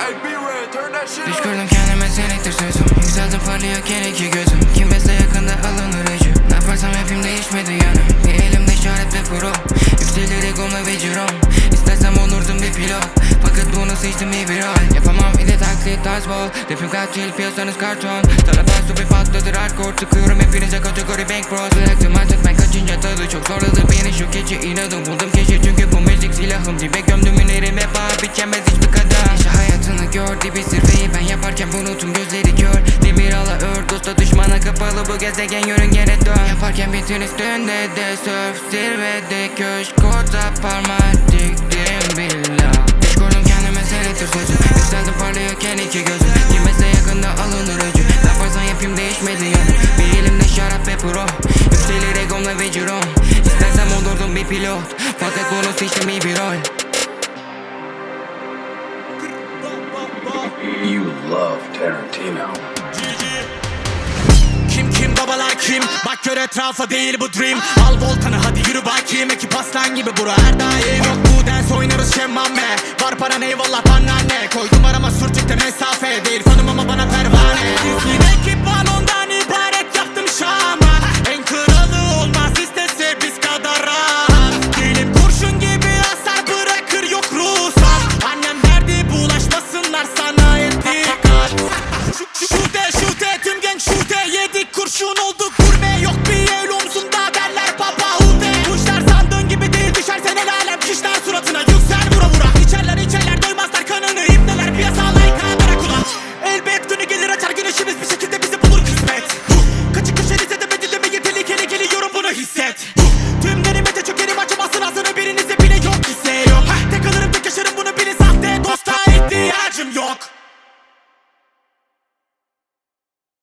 Düş kurdum kendime senektir sözüm. Yükseldim parlıyorken iki gözüm. Kim besle yakında alınır acı. Ne yaparsam yapayım değişmedi yanım. Bir elimde işaret ve pro. Yükselir egomla ve cirom. İstersem olurdum bir pilot. Fakat bunu seçtim iyi bir hal. Yapamam bir de taklit dodgeball. Rapim katil piyasanız karton. Sana bastı bir patladır hardcore. Tıkıyorum hepinize kategori bank bros. Bıraktım artık ben kaçınca tadı çok zorladı beni şu keçi inadım. Buldum keşi çünkü bu müzik silahım. Dibe gömdüm ünerim hep ağır biçemez hiçbir kadar. Yaşa hayatını gör dibi zirveyi ben yaparken unuttum gözleri kör. Demir ala ör dosta düşmana kapalı bu gezegen yörüngene dön. Yaparken bitin üstünde de surf zirvede köşk orta parmak diktim billah. Düş kurdum kendime seyrettir sözü. Yükseldim parlıyorken iki gözüm. Girmezse yakında alınır öcü. Ne yaparsan yapayım değişmedi yanım. Bir elimde şarap ve pro. Yükselir egomla ve cirom. İstersem olurdum bir pilot. Fakat bunu seçtim iyi bir rol. You love Tarantino. Kim babalar kim? Bak gör etrafa değil bu dream. Al voltanı hadi yürü bakayım. Ekip aslan gibi bura her daim. Yok bu dance oynarız şemmame. Var paran eyvallah bana ne? Koydum arama sürtükte mesafe. Değil konum ama bana pervane.